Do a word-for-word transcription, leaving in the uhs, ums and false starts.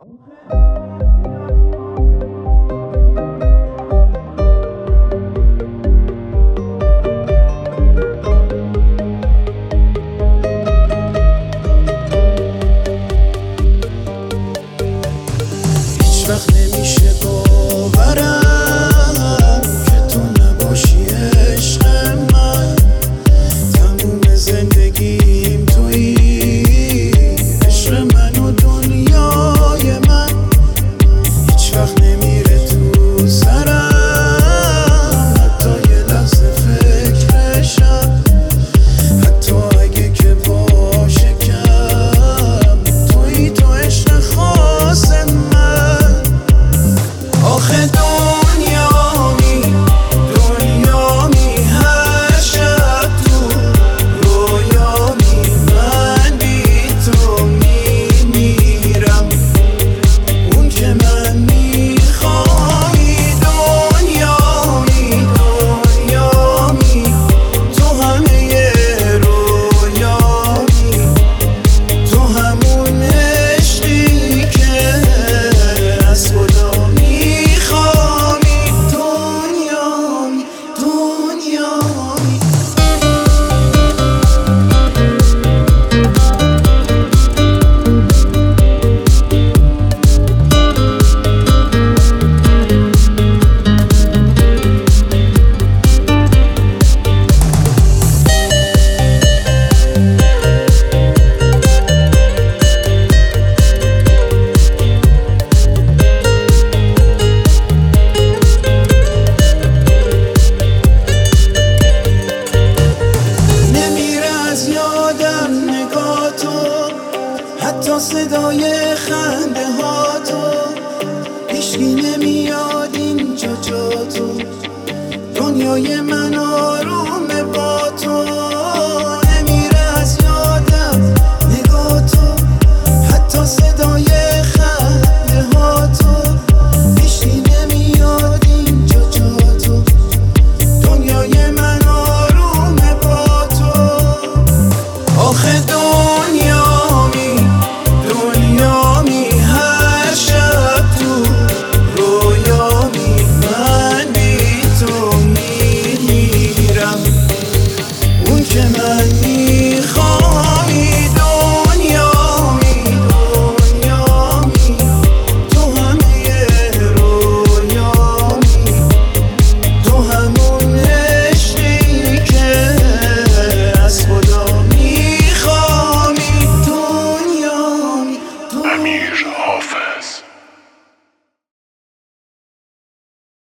هیچ وقت نمیشه باورم که تو نباشی عشق من. تموم زندگیم تویی، عشق من و دنیای من. هیچ وقت نمیره تو سرم حتی یه لحظه فکرشم، حتی اگه که باشه کم. تویی تو عشق خاص من. آخه دنیامی دنیامی هر شب تو رویامی، من بی تو میمیرم اون که من میخوایی. دنیامی دنیامی تو همه رویامی، تو همون عشقی که از خدا میخوایی. دنیامی دنیامی حتی صدای خنده ها تو، هیچکی نمیاد اینجا جا تو. دنیای من آرومه با تو، نمیره از یادم نگاه تو. حتی صدای خنده ها تو، هیچکی نمیاد اینجا جا تو. دنیای من آرومه با تو. آخه دنیامی دنیامی هر شب تو رویامی، من بی تو میمیرم اون که من میخوایی. دنیامی دنیامی تو همه رویامی، تو همون عشقی که از خدا میخوایی. دنیامی دنیامی